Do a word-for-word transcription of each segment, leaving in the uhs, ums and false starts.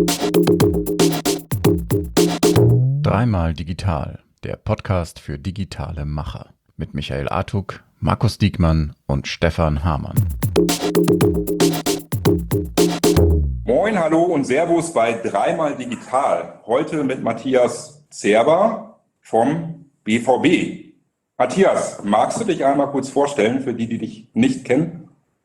Dreimal digital, der Podcast für digitale Macher. Mit Michael Artuk, Markus Diekmann und Stefan Hamann. Moin, hallo und Servus bei Dreimal digital. Heute mit Matthias Zerber vom B V B. Matthias, magst du dich einmal kurz vorstellen für die, die dich nicht kennen?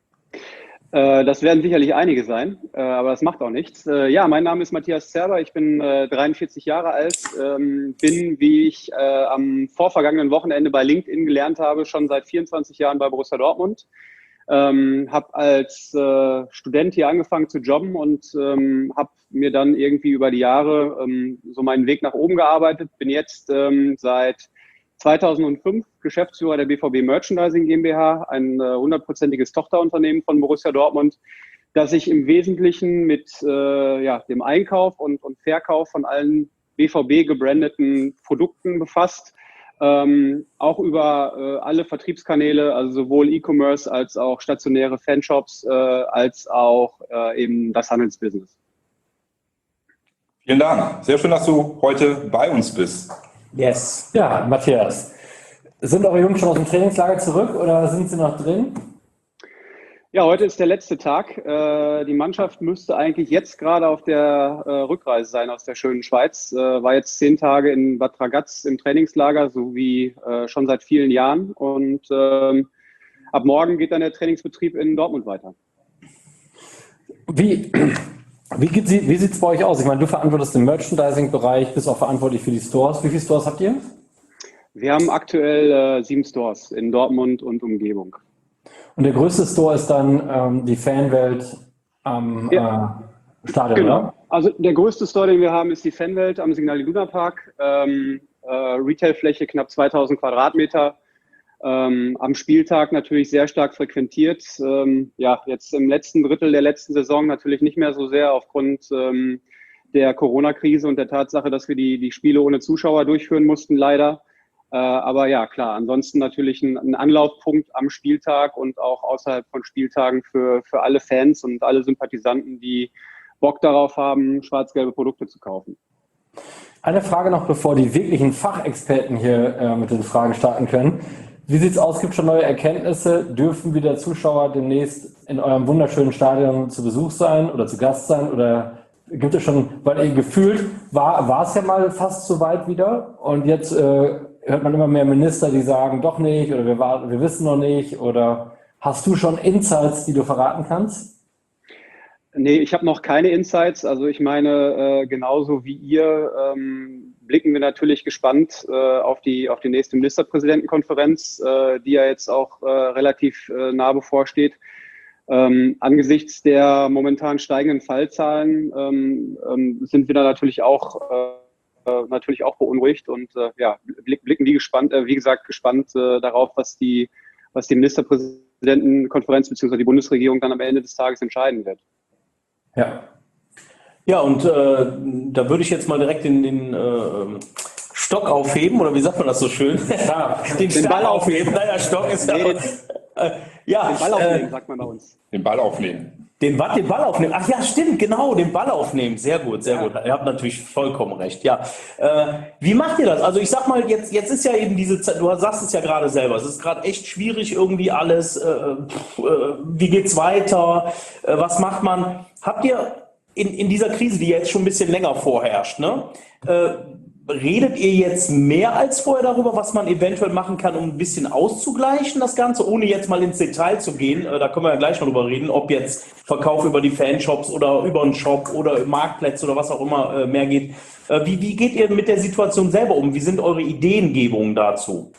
Das werden sicherlich einige sein, aber das macht auch nichts. Ja, mein Name ist Matthias Zerber, ich bin dreiundvierzig Jahre alt, bin, wie ich am vorvergangenen Wochenende bei LinkedIn gelernt habe, schon seit vierundzwanzig Jahren bei Borussia Dortmund. Habe als Student hier angefangen zu jobben und habe mir dann irgendwie über die Jahre so meinen Weg nach oben gearbeitet. Bin jetzt seit zweitausendfünf Geschäftsführer der B V B Merchandising GmbH, ein hundertprozentiges Tochterunternehmen von Borussia Dortmund, das sich im Wesentlichen mit äh, ja, dem Einkauf und, und Verkauf von allen B V B gebrandeten Produkten befasst, ähm, auch über äh, alle Vertriebskanäle, also sowohl E-Commerce als auch stationäre Fanshops, äh, als auch äh, eben das Handelsbusiness. Vielen Dank. Sehr schön, dass du heute bei uns bist. Yes. Ja, Matthias. Sind eure Jungs schon aus dem Trainingslager zurück oder sind sie noch drin? Ja, heute ist der letzte Tag. Die Mannschaft müsste eigentlich jetzt gerade auf der Rückreise sein aus der schönen Schweiz. War jetzt zehn Tage in Bad Ragaz im Trainingslager, so wie schon seit vielen Jahren. Und ab morgen geht dann der Trainingsbetrieb in Dortmund weiter. Wie... Wie, wie sieht es bei euch aus? Ich meine, du verantwortest den Merchandising-Bereich, bist auch verantwortlich für die Stores. Wie viele Stores habt ihr? Wir haben aktuell äh, sieben Stores in Dortmund und Umgebung. Und der größte Store ist dann ähm, die Fanwelt am ja. äh, Stadion, genau. Oder? Also der größte Store, den wir haben, ist die Fanwelt am Signal Iduna Park. Ähm, äh, Retailfläche knapp zweitausend Quadratmeter. Ähm, am Spieltag natürlich sehr stark frequentiert. Ähm, ja, jetzt im letzten Drittel der letzten Saison natürlich nicht mehr so sehr aufgrund ähm, der Corona-Krise und der Tatsache, dass wir die, die Spiele ohne Zuschauer durchführen mussten, leider. Äh, aber ja, klar, ansonsten natürlich ein, ein Anlaufpunkt am Spieltag und auch außerhalb von Spieltagen für, für alle Fans und alle Sympathisanten, die Bock darauf haben, schwarz-gelbe Produkte zu kaufen. Eine Frage noch, bevor die wirklichen Fachexperten hier äh, mit den Fragen starten können. Wie sieht's aus? Gibt es schon neue Erkenntnisse? Dürfen wieder Zuschauer demnächst in eurem wunderschönen Stadion zu Besuch sein oder zu Gast sein? Oder gibt es schon, weil ihr gefühlt war, war es ja mal fast so weit wieder und jetzt äh, hört man immer mehr Minister, die sagen doch nicht oder wir, war, wir wissen noch nicht. Oder hast du schon Insights, die du verraten kannst? Nee, ich habe noch keine Insights. Also ich meine, äh, genauso wie ihr ähm, blicken wir natürlich gespannt äh, auf die auf die nächste Ministerpräsidentenkonferenz, äh, die ja jetzt auch äh, relativ äh, nah bevorsteht. Ähm, angesichts der momentan steigenden Fallzahlen ähm, ähm, sind wir da natürlich auch äh, natürlich auch beunruhigt und äh, ja blick, blicken wie gespannt, äh, wie gesagt gespannt äh, darauf, was die was die Ministerpräsidentenkonferenz bzw. die Bundesregierung dann am Ende des Tages entscheiden wird. Ja. Ja, und äh, da würde ich jetzt mal direkt den, den äh, Stock aufheben, oder wie sagt man das so schön? Ja, den, den Ball aufheben. Naja, Stock ist nee, ja... Äh, ja, den Ball aufnehmen, äh, sagt man bei uns. Den Ball aufnehmen. Den, den Ball aufnehmen. Ach ja, stimmt, genau, den Ball aufnehmen. Sehr gut, sehr ja. gut. Ihr habt natürlich vollkommen recht. Ja. Äh, wie macht ihr das? Also ich sag mal, jetzt, jetzt ist ja eben diese Zeit, du sagst es ja gerade selber, es ist gerade echt schwierig irgendwie alles. Äh, pff, äh, wie geht's weiter? Äh, was macht man? Habt ihr in, in dieser Krise, die jetzt schon ein bisschen länger vorherrscht, ne? Äh, redet ihr jetzt mehr als vorher darüber, was man eventuell machen kann, um ein bisschen auszugleichen, das Ganze, ohne jetzt mal ins Detail zu gehen? Da können wir ja gleich noch drüber reden, ob jetzt Verkauf über die Fanshops oder über einen Shop oder Marktplätze oder was auch immer mehr geht. Wie, wie geht ihr mit der Situation selber um? Wie sind eure Ideengebungen dazu?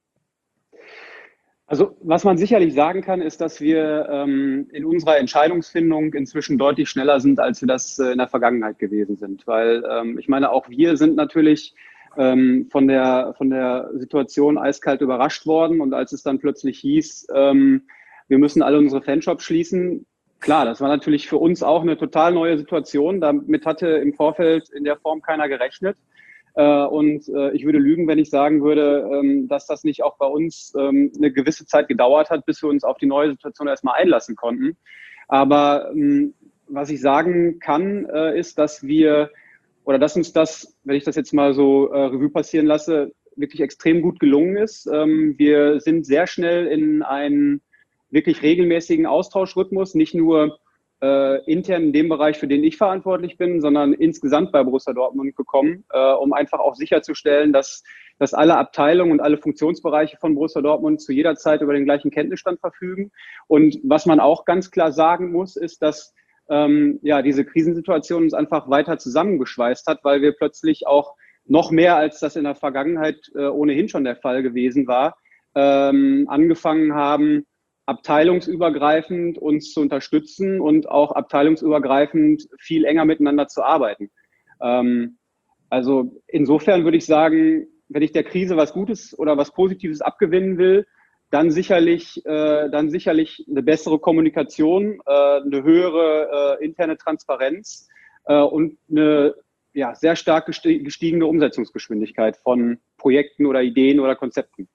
Also was man sicherlich sagen kann, ist, dass wir ähm, in unserer Entscheidungsfindung inzwischen deutlich schneller sind, als wir das äh, in der Vergangenheit gewesen sind. Weil ähm, ich meine, auch wir sind natürlich ähm, von der von der Situation eiskalt überrascht worden. Und als es dann plötzlich hieß, ähm, wir müssen alle unsere Fanshops schließen, klar, das war natürlich für uns auch eine total neue Situation. Damit hatte im Vorfeld in der Form keiner gerechnet. Und ich würde lügen, wenn ich sagen würde, dass das nicht auch bei uns eine gewisse Zeit gedauert hat, bis wir uns auf die neue Situation erstmal einlassen konnten. Aber was ich sagen kann, äh, ist, dass wir, oder dass uns das, wenn ich das jetzt mal so äh, Revue passieren lasse, wirklich extrem gut gelungen ist. Ähm, wir sind sehr schnell in einen wirklich regelmäßigen Austauschrhythmus, nicht nur äh, intern in dem Bereich, für den ich verantwortlich bin, sondern insgesamt bei Borussia Dortmund gekommen, äh, um einfach auch sicherzustellen, dass, dass alle Abteilungen und alle Funktionsbereiche von Borussia Dortmund zu jeder Zeit über den gleichen Kenntnisstand verfügen. Und was man auch ganz klar sagen muss, ist, dass ähm, ja, diese Krisensituation uns einfach weiter zusammengeschweißt hat, weil wir plötzlich auch noch mehr, als das in der Vergangenheit äh, ohnehin schon der Fall gewesen war, ähm, angefangen haben, abteilungsübergreifend uns zu unterstützen und auch abteilungsübergreifend viel enger miteinander zu arbeiten. Ähm, also insofern würde ich sagen, wenn ich der Krise was Gutes oder was Positives abgewinnen will, dann sicherlich, äh, dann sicherlich eine bessere Kommunikation, äh, eine höhere äh, interne Transparenz äh, und eine ja, sehr stark gestiegene Umsetzungsgeschwindigkeit von Projekten oder Ideen oder Konzepten.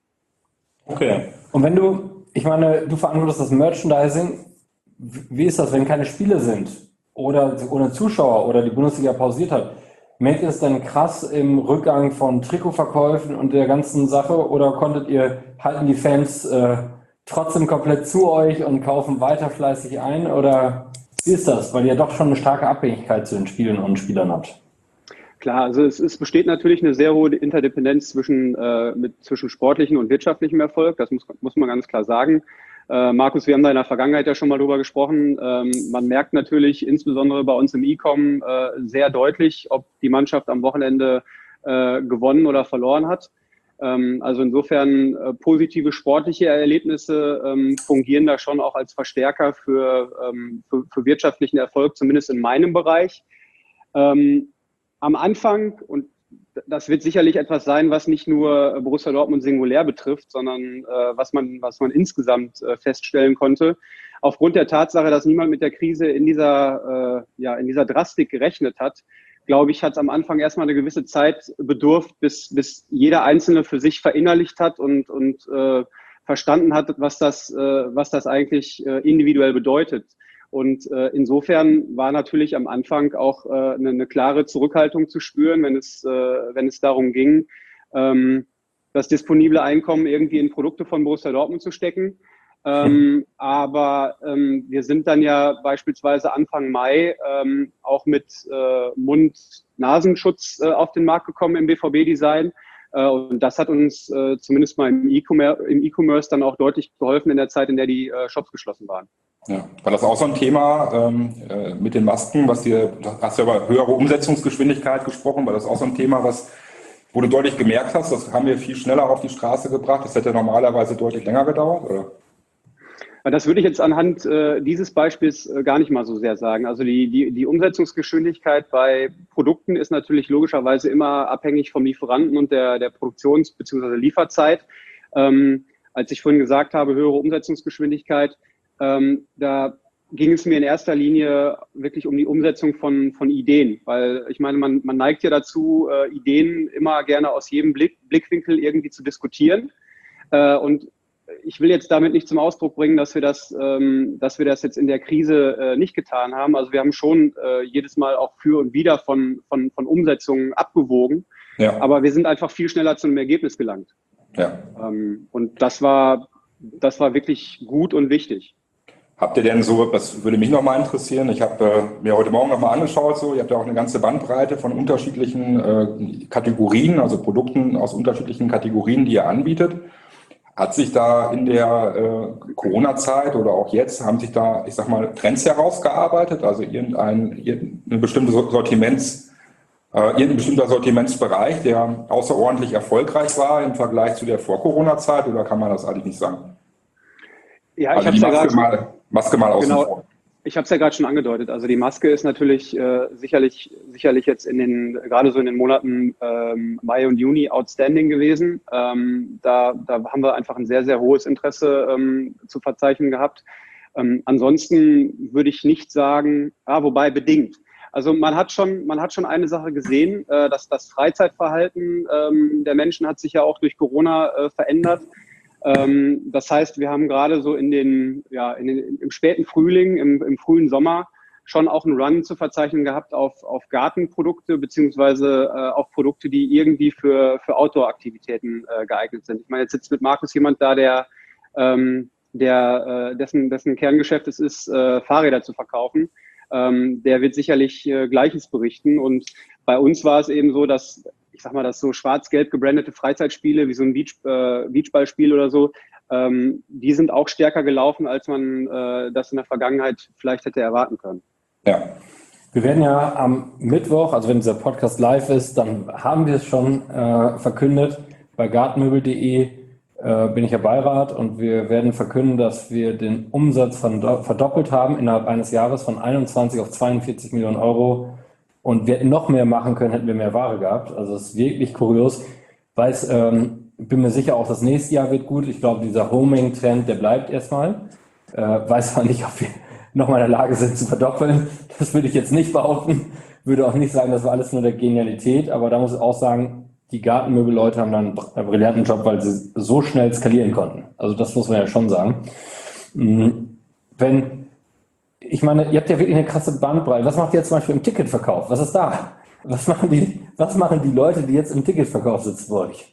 Okay. Und wenn du, ich meine, du verantwortest das Merchandising, wie ist das, wenn keine Spiele sind oder ohne Zuschauer oder die Bundesliga pausiert hat? Merkt ihr es denn krass im Rückgang von Trikotverkäufen und der ganzen Sache oder konntet ihr, halten die Fans äh, trotzdem komplett zu euch und kaufen weiter fleißig ein oder wie ist das, weil ihr doch schon eine starke Abhängigkeit zu den Spielen und Spielern habt? Klar, also es, es besteht natürlich eine sehr hohe Interdependenz zwischen, äh, mit, zwischen sportlichem und wirtschaftlichem Erfolg, das muss, muss man ganz klar sagen. Äh, Markus, wir haben da in der Vergangenheit ja schon mal drüber gesprochen. Ähm, man merkt natürlich insbesondere bei uns im E-Com äh, sehr deutlich, ob die Mannschaft am Wochenende äh, gewonnen oder verloren hat. Ähm, also insofern äh, positive sportliche Erlebnisse ähm, fungieren da schon auch als Verstärker für, ähm, für, für wirtschaftlichen Erfolg, zumindest in meinem Bereich. Ähm, Am Anfang, und das wird sicherlich etwas sein, was nicht nur Borussia Dortmund singulär betrifft, sondern äh, was man, was man insgesamt äh, feststellen konnte, aufgrund der Tatsache, dass niemand mit der Krise in dieser, äh, ja, in dieser Drastik gerechnet hat, glaube ich, hat es am Anfang erstmal eine gewisse Zeit bedurft, bis, bis jeder Einzelne für sich verinnerlicht hat und, und äh, verstanden hat, was das, äh, was das eigentlich äh, individuell bedeutet. Und äh, insofern war natürlich am Anfang auch äh, eine, eine klare Zurückhaltung zu spüren, wenn es, äh, wenn es darum ging, ähm, das disponible Einkommen irgendwie in Produkte von Borussia Dortmund zu stecken. Ähm, aber ähm, wir sind dann ja beispielsweise Anfang Mai ähm, auch mit äh, Mund-Nasenschutz äh, auf den Markt gekommen im B V B-Design. Äh, und das hat uns äh, zumindest mal im E-Commerce, im E-Commerce dann auch deutlich geholfen in der Zeit, in der die äh, Shops geschlossen waren. Ja, war das auch so ein Thema ähm, äh, mit den Masken, was dir, du hast ja über höhere Umsetzungsgeschwindigkeit gesprochen, war das auch so ein Thema, was, wo du deutlich gemerkt hast, das haben wir viel schneller auf die Straße gebracht, das hätte normalerweise deutlich länger gedauert, oder? Das würde ich jetzt anhand äh, dieses Beispiels äh, gar nicht mal so sehr sagen. Also die, die, die Umsetzungsgeschwindigkeit bei Produkten ist natürlich logischerweise immer abhängig vom Lieferanten und der, der Produktions- bzw. Lieferzeit. Ähm, als ich vorhin gesagt habe, höhere Umsetzungsgeschwindigkeit, Ähm, da ging es mir in erster Linie wirklich um die Umsetzung von, von Ideen, weil ich meine, man, man neigt ja dazu, äh, Ideen immer gerne aus jedem Blick, Blickwinkel irgendwie zu diskutieren. Äh, und ich will jetzt damit nicht zum Ausdruck bringen, dass wir das, ähm, dass wir das jetzt in der Krise äh, nicht getan haben. Also wir haben schon äh, jedes Mal auch für und wieder von, von, von Umsetzungen abgewogen, ja. Aber wir sind einfach viel schneller zu einem Ergebnis gelangt. Ja. Ähm, und das war, das war wirklich gut und wichtig. Habt ihr denn so, das würde mich nochmal interessieren, ich habe äh, mir heute Morgen nochmal angeschaut, so, ihr habt ja auch eine ganze Bandbreite von unterschiedlichen äh, Kategorien, also Produkten aus unterschiedlichen Kategorien, die ihr anbietet. Hat sich da in der äh, Corona-Zeit oder auch jetzt, haben sich da, ich sag mal, Trends herausgearbeitet, also irgendein, irgendein bestimmtes Sortiments, äh, irgendein bestimmter Sortimentsbereich, der außerordentlich erfolgreich war im Vergleich zu der Vor-Corona-Zeit, oder kann man das eigentlich nicht sagen? Ja, also ich habe ja gerade mal, Maske mal außen genau, vor. Ich habe es ja gerade schon angedeutet. Also die Maske ist natürlich äh, sicherlich sicherlich jetzt in den gerade so in den Monaten ähm, Mai und Juni outstanding gewesen. Ähm, da, da haben wir einfach ein sehr sehr hohes Interesse ähm, zu verzeichnen gehabt. Ähm, ansonsten würde ich nicht sagen, ah, wobei bedingt. Also man hat schon man hat schon eine Sache gesehen, äh, dass das Freizeitverhalten ähm, der Menschen hat sich ja auch durch Corona äh, verändert. Das heißt, wir haben gerade so in den, ja, in den, im späten Frühling, im, im frühen Sommer schon auch einen Run zu verzeichnen gehabt auf, auf Gartenprodukte beziehungsweise äh, auf Produkte, die irgendwie für, für Outdoor-Aktivitäten äh, geeignet sind. Ich meine, jetzt sitzt mit Markus jemand da, der, ähm, der äh, dessen, dessen Kerngeschäft es ist, äh, Fahrräder zu verkaufen. Ähm, der wird sicherlich äh, Gleiches berichten. Und bei uns war es eben so, dass, ich sag mal, dass so schwarz-gelb gebrandete Freizeitspiele wie so ein Beach, äh, Beachballspiel oder so, ähm, die sind auch stärker gelaufen, als man äh, das in der Vergangenheit vielleicht hätte erwarten können. Ja. Wir werden ja am Mittwoch, also wenn dieser Podcast live ist, dann haben wir es schon äh, verkündet. Bei gartenmöbel punkt de äh, bin ich ja Beirat und wir werden verkünden, dass wir den Umsatz verdoppelt haben innerhalb eines Jahres von einundzwanzig auf zweiundvierzig Millionen Euro. Und wir hätten noch mehr machen können, hätten wir mehr Ware gehabt. Also es ist wirklich kurios. Weiß, ähm, bin mir sicher, auch das nächste Jahr wird gut. Ich glaube, dieser Homing-Trend, der bleibt erstmal. Äh, weiß zwar nicht, ob wir nochmal in der Lage sind zu verdoppeln. Das würde ich jetzt nicht behaupten. Würde auch nicht sagen, das war alles nur der Genialität. Aber da muss ich auch sagen, die Gartenmöbel-Leute haben dann einen brillanten Job, weil sie so schnell skalieren konnten. Also das muss man ja schon sagen. Wenn, ich meine, ihr habt ja wirklich eine krasse Bandbreite. Was macht ihr jetzt zum Beispiel im Ticketverkauf? Was ist da? Was machen die, was machen die Leute, die jetzt im Ticketverkauf sitzen bei euch?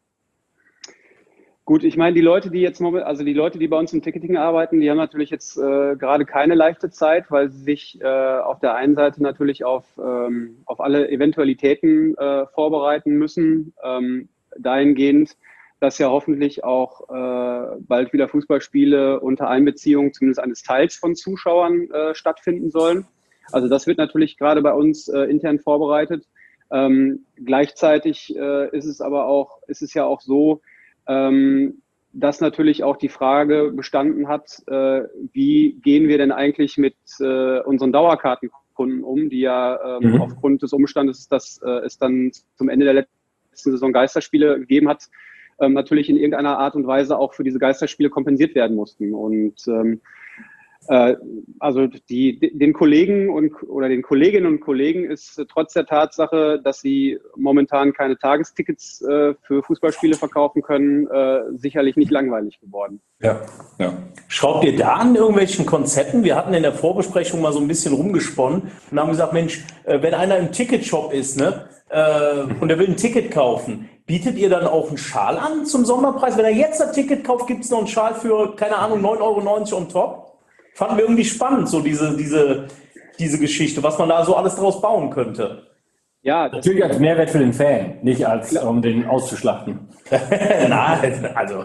Gut, ich meine, die Leute, die jetzt momentan, also die Leute, die bei uns im Ticketing arbeiten, die haben natürlich jetzt äh, gerade keine leichte Zeit, weil sie sich äh, auf der einen Seite natürlich auf, ähm, auf alle Eventualitäten äh, vorbereiten müssen, ähm, dahingehend, dass ja hoffentlich auch äh, bald wieder Fußballspiele unter Einbeziehung zumindest eines Teils von Zuschauern äh, stattfinden sollen. Also das wird natürlich gerade bei uns äh, intern vorbereitet. Ähm, gleichzeitig äh, ist es aber auch, ist es ja auch so, Ähm, dass natürlich auch die Frage bestanden hat, äh, wie gehen wir denn eigentlich mit äh, unseren Dauerkartenkunden um, die ja ähm, mhm. aufgrund des Umstandes, dass äh, es dann zum Ende der letzten Saison Geisterspiele gegeben hat, ähm, natürlich in irgendeiner Art und Weise auch für diese Geisterspiele kompensiert werden mussten. Und ähm, äh, also die, den Kollegen und oder den Kolleginnen und Kollegen ist äh, trotz der Tatsache, dass sie momentan keine Tagestickets äh, für Fußballspiele verkaufen können, äh, sicherlich nicht langweilig geworden. Ja, ja. Schraubt ihr da an irgendwelchen Konzepten? Wir hatten in der Vorbesprechung mal so ein bisschen rumgesponnen und haben gesagt, Mensch, äh, wenn einer im Ticketshop ist, ne, äh, und er will ein Ticket kaufen, bietet ihr dann auch einen Schal an zum Sommerpreis? Wenn er jetzt ein Ticket kauft, gibt es noch einen Schal für, keine Ahnung, neun Euro neunzig on top? Fanden wir irgendwie spannend, so diese, diese, diese Geschichte, was man da so alles draus bauen könnte. Ja, natürlich als Mehrwert für den Fan, nicht als klar, um den auszuschlachten. Nein, also.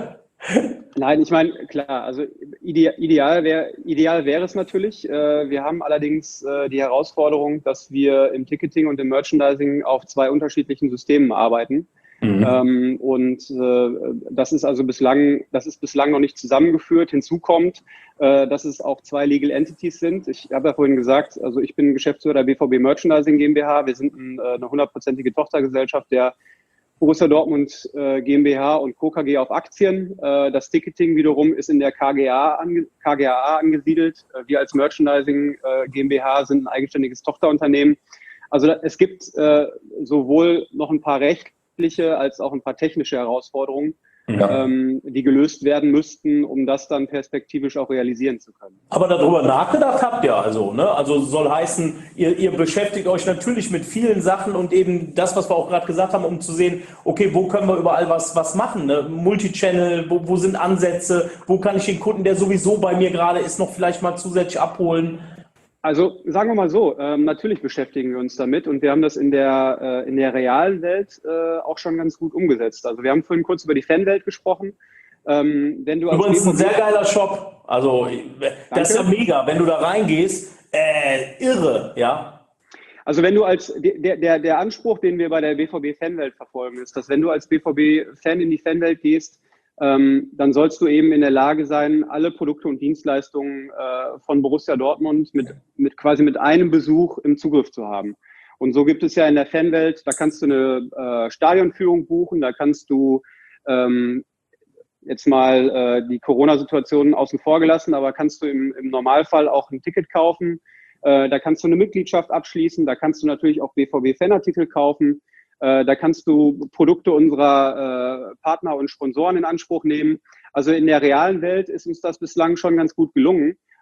Nein, ich meine, klar, also ideal, ideal wäre ideal wäre es natürlich. Wir haben allerdings die Herausforderung, dass wir im Ticketing und im Merchandising auf zwei unterschiedlichen Systemen arbeiten. Mhm. Ähm, und äh, das ist also bislang, das ist bislang noch nicht zusammengeführt. Hinzu kommt, äh, dass es auch zwei Legal Entities sind. Ich habe ja vorhin gesagt, also ich bin Geschäftsführer der B V B Merchandising GmbH. Wir sind ein, äh, eine hundertprozentige Tochtergesellschaft der Borussia Dortmund äh, GmbH und Co. K G auf Aktien. Äh, das Ticketing wiederum ist in der K G A, ange K G A A angesiedelt. Äh, wir als Merchandising äh, GmbH sind ein eigenständiges Tochterunternehmen. Also es gibt äh, sowohl noch ein paar Rechte als auch ein paar technische Herausforderungen, ja. ähm, die gelöst werden müssten, um das dann perspektivisch auch realisieren zu können. Aber darüber nachgedacht habt ihr also, ne? Also soll heißen, ihr, ihr beschäftigt euch natürlich mit vielen Sachen und eben das, was wir auch gerade gesagt haben, um zu sehen, okay, wo können wir überall was, was machen? Ne? Multichannel, wo, wo sind Ansätze, wo kann ich den Kunden, der sowieso bei mir gerade ist, noch vielleicht mal zusätzlich abholen? Also sagen wir mal so, ähm, natürlich beschäftigen wir uns damit und wir haben das in der, äh, in der realen Welt äh, auch schon ganz gut umgesetzt. Also wir haben vorhin kurz über die Fanwelt gesprochen. Ähm, wenn du als Übrigens ein sehr geiler Shop. Also das ist ja mega, wenn du da reingehst, äh, irre, ja. Also wenn du als, der, der, der Anspruch, den wir bei der B V B Fanwelt verfolgen, ist, dass wenn du als B V B-Fan in die Fanwelt gehst, Ähm, dann sollst du eben in der Lage sein, alle Produkte und Dienstleistungen äh, von Borussia Dortmund mit, mit quasi mit einem Besuch im Zugriff zu haben. Und so gibt es ja in der Fanwelt, da kannst du eine äh, Stadionführung buchen, da kannst du ähm, jetzt mal äh, die Corona-Situation außen vor gelassen, aber kannst du im, im Normalfall auch ein Ticket kaufen, äh, da kannst du eine Mitgliedschaft abschließen, da kannst du natürlich auch B V B-Fanartikel kaufen. Da kannst du Produkte unserer äh, Partner und Sponsoren in Anspruch nehmen. Also in der realen Welt ist uns das bislang schon ganz gut gelungen.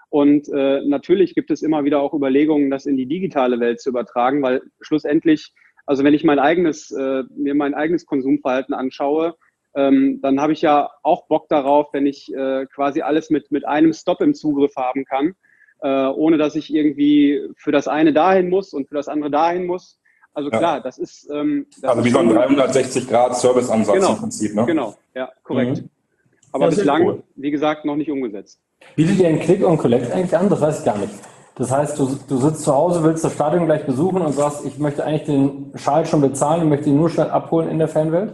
Und äh, natürlich gibt es immer wieder auch Überlegungen, das in die digitale Welt zu übertragen, weil schlussendlich, also wenn ich mein eigenes, äh, mir mein eigenes Konsumverhalten anschaue, ähm, dann habe ich ja auch Bock darauf, wenn ich äh, quasi alles mit, mit einem Stop im Zugriff haben kann, äh, ohne dass ich irgendwie für das eine dahin muss und für das andere dahin muss. Also klar, ja. das ist... Ähm, das also ist wie so ein dreihundertsechzig Grad Serviceansatz genau, im Prinzip, ne? Genau, ja, korrekt. Mhm. Aber das bislang, cool. wie gesagt, noch nicht umgesetzt. Bietet ihr ein Click und Collect eigentlich an? Das weiß ich gar nicht. Das heißt, du, du sitzt zu Hause, willst das Stadion gleich besuchen und sagst, ich möchte eigentlich den Schal schon bezahlen und möchte ihn nur schnell abholen in der Fanwelt?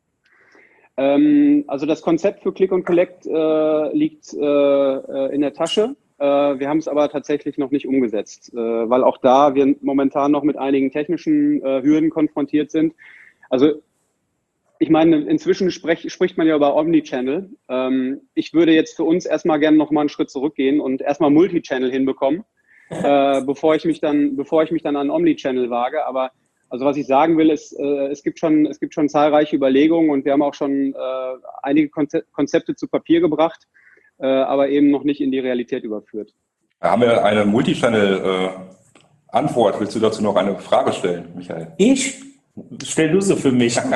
Ähm, also das Konzept für Click und Collect äh, liegt äh, in der Tasche. Äh, wir haben es aber tatsächlich noch nicht umgesetzt, äh, weil auch da wir momentan noch mit einigen technischen äh, Hürden konfrontiert sind. Also ich meine, inzwischen sprech, spricht man ja über Omnichannel. Ähm, ich würde jetzt für uns erstmal gerne noch mal einen Schritt zurückgehen und erstmal Multichannel hinbekommen, äh, bevor ich mich dann, bevor ich mich dann an Omnichannel wage. Aber also was ich sagen will, ist, äh, es gibt schon, es gibt schon zahlreiche Überlegungen und wir haben auch schon äh, einige Konzepte zu Papier gebracht, äh, aber eben noch nicht in die Realität überführt. Da haben wir eine Multichannel-Antwort. Äh, Willst du dazu noch eine Frage stellen, Michael? Ich? Stell du sie für mich. Ja,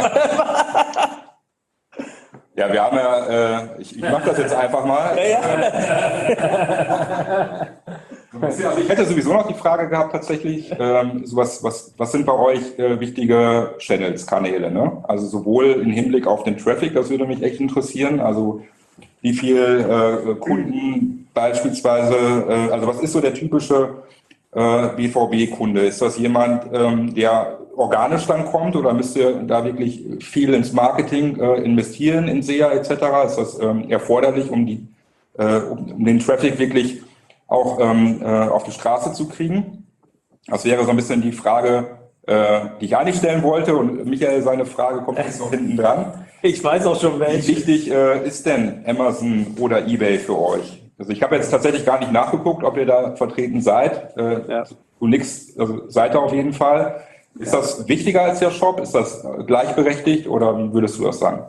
wir haben ja, äh, ich, ich mache das jetzt einfach mal. Ja, ja. Also ich hätte sowieso noch die Frage gehabt tatsächlich, ähm, so was, was, was sind bei euch äh, wichtige Channels, Kanäle, ne? Also sowohl im Hinblick auf den Traffic, das würde mich echt interessieren, also wie viel äh, Kunden beispielsweise, äh, also was ist so der typische äh, B V B-Kunde? Ist das jemand, ähm, der organisch dann kommt oder müsst ihr da wirklich viel ins Marketing äh, investieren, in S E A et cetera? Ist das ähm, erforderlich, um, die, äh, um, um den Traffic wirklich auch ähm, äh, auf die Straße zu kriegen? Das wäre so ein bisschen die Frage, äh, die ich eigentlich stellen wollte und Michael, seine Frage kommt jetzt noch hinten dran. Ich weiß auch schon welche. Wie wichtig äh, ist denn Amazon oder eBay für euch? Also ich habe jetzt tatsächlich gar nicht nachgeguckt, ob ihr da vertreten seid. Äh, ja. Du nix, also seid ihr auf jeden Fall. Ist das wichtiger als der Shop? Ist das gleichberechtigt oder wie würdest du das sagen?